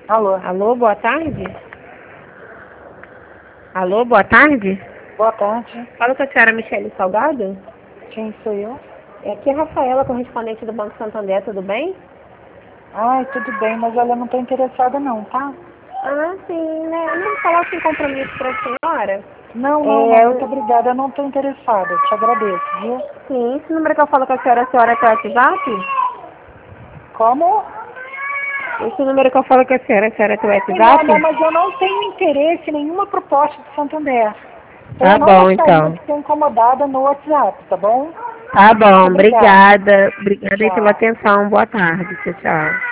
Alô? Alô, boa tarde? Alô, boa tarde? Boa tarde. Fala com a senhora Michele Salgado? Quem sou eu? Aqui é a Rafaela, correspondente do Banco Santander, tudo bem? Ai, tudo bem, mas olha, eu não estou interessada não, tá? Ah, sim, né? Eu não coloco em compromisso para a senhora. Não, muito obrigada, eu não estou interessada, te agradeço, viu? Sim, esse número que eu falo com a senhora tem WhatsApp? Como? Esse número que eu falo com a senhora tem WhatsApp? Não, mas eu não tenho interesse em nenhuma proposta do Santander. Então Tá eu não bom, gostaria então. de ser incomodada no WhatsApp, tá bom? Tá bom, Obrigada. obrigada. Obrigada aí pela Tchau. atenção. Boa tarde. Tchau, tchau.